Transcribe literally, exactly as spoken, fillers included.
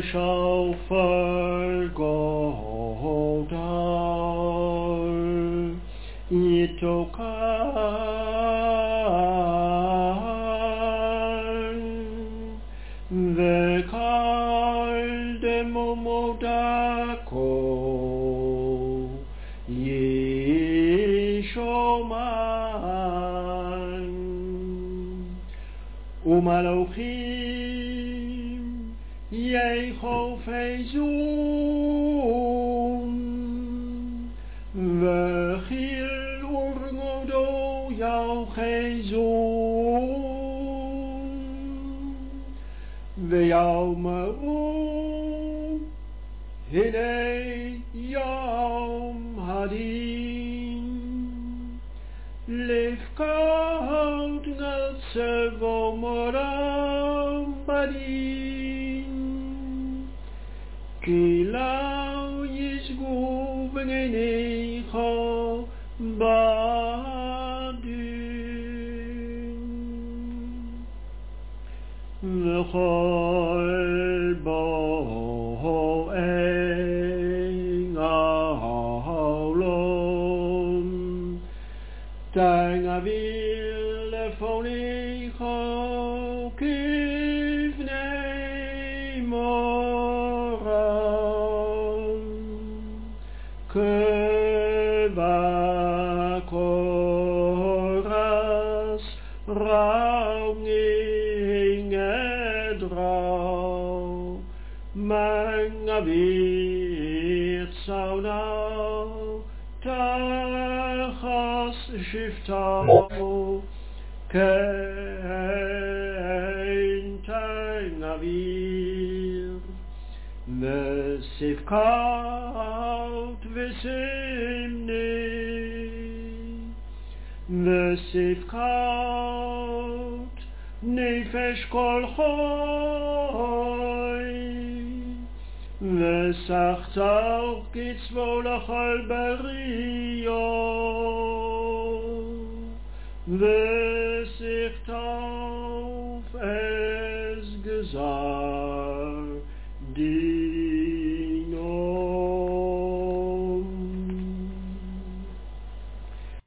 shofar godar yitokar v'kal demomodako yishoman umalochim yechofezum v'chil urgodo yauchezum v'yaumaru hinei yom hadin lifkot naltzevo moram badin ki lau yizgu b'neinecho badin v'chol bo'eng ha'olom Tang avil lefonicho kivnei moram kevakoras raunging edrau mang avit saunau tachas shiftahu kein tang avir v'sifkaut v'simni v'sifkaut nefesh kol choy v'sachtar kitzvo l'chol bariyo v'sichtov ez gezar di